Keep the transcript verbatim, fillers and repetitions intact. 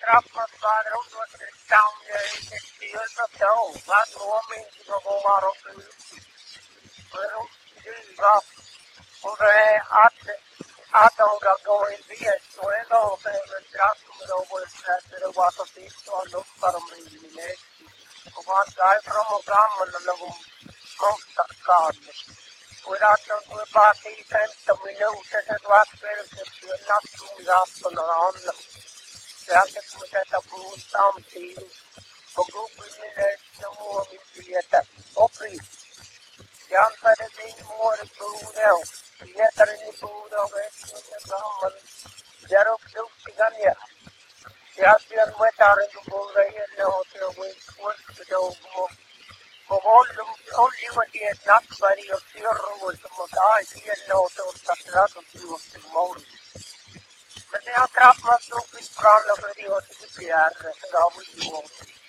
trappas var och då stam jag i styrelse då. Vad då min som var och och det och det att att de går in vid så är det och det strax och då går det det var så fint och luktar de i det. Och man går fram och fram och någon konstakad. Och att de går bara till femton minuter så var det så att nattmiddagen och annat. Så jag hade kommit sätta på samtidigt. Och gå på min röst och min biljetter. Och pris. Jag anförde din mor i Boden. Biljetter in i Boden och ett gammal. Jag råkade upp till Ganja. Jag hade en mätare på Boden och till och med kvart och och hållet i ett nattvarg och fyrror som måste ha ett helt och åtta strater till morgon. Men det har trappat upp i skala för det var till fjärde, så det har vi gjort.